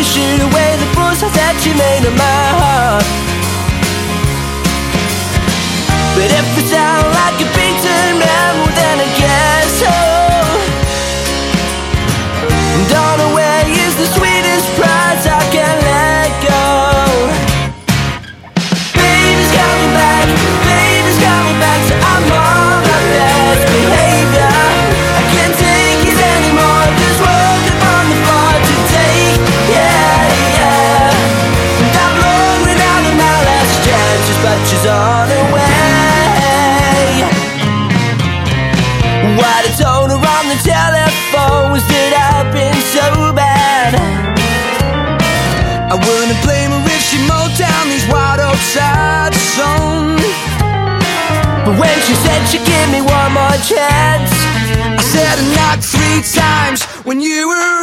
shoot away the bullseyes that you made of my heart. But if I sound like a beaten man, well then I guess so. And on the way is the sweetest prize I can let go. Baby's coming back, baby's coming back, so I'm on my best behavior. I can't take it anymore, just woke up on the floor to take, yeah. And I've blown without my last chances, but she's on her way. What I told her on the telephone was that I've been so bad. I wouldn't blame her if she mowed down these wild oak sides sown. But when she said she'd give me one more chance, I said I knocked 3 times when you were